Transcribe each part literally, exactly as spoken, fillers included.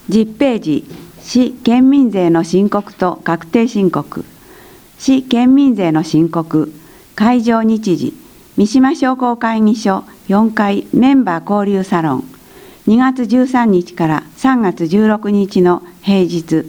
じゅっページ、市県民税の申告と確定申告。市県民税の申告。会場日時、三島商工会議所よんかいメンバー交流サロン。にがつじゅうさんにちからさんがつじゅうろくにちの平日。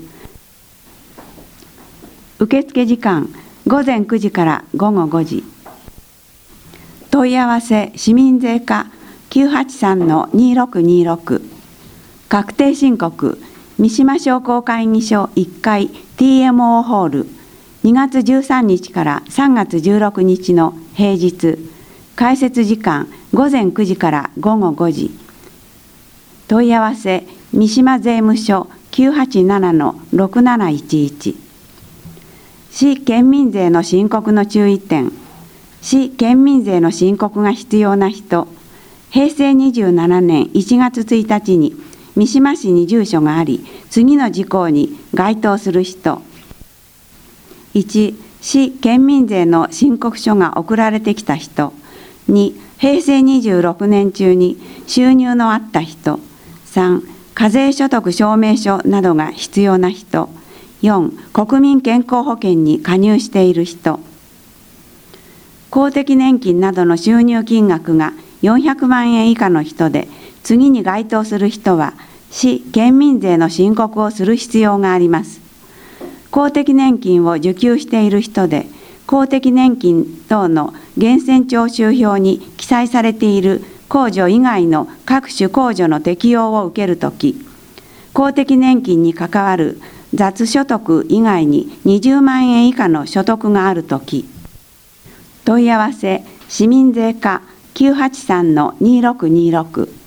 受付時間、ごぜんくじからごごごじ。問い合わせ市民税課 きゅうはちさんのにろくにろく。確定申告、三島商工会議所いっかい ティーエムオー ホール。にがつじゅうさんにちからさんがつじゅうろくにちの平日。開設時間、ごぜんくじからごごごじ。問い合わせ三島税務署 きゅうはちななのろくなないちいち。市県民税の申告の注意点。市県民税の申告が必要な人。へいせいにじゅうななねんいちがつついたちに三島市に住所があり、次の事項に該当する人。いち、市県民税の申告書が送られてきた人。に、へいせいにじゅうろくねん中に収入のあった人。さん、課税所得証明書などが必要な人。よん、国民健康保険に加入している人。公的年金などの収入金額がよんひゃくまんえん以下の人で、次に該当する人は、市県民税の申告をする必要があります。公的年金を受給している人で、公的年金等の源泉徴収票に記載されている控除以外の各種控除の適用を受けるとき、公的年金に関わる雑所得以外ににじゅうまんえん以下の所得があるとき、問い合わせ市民税課 きゅうはちさんのにろくにろく。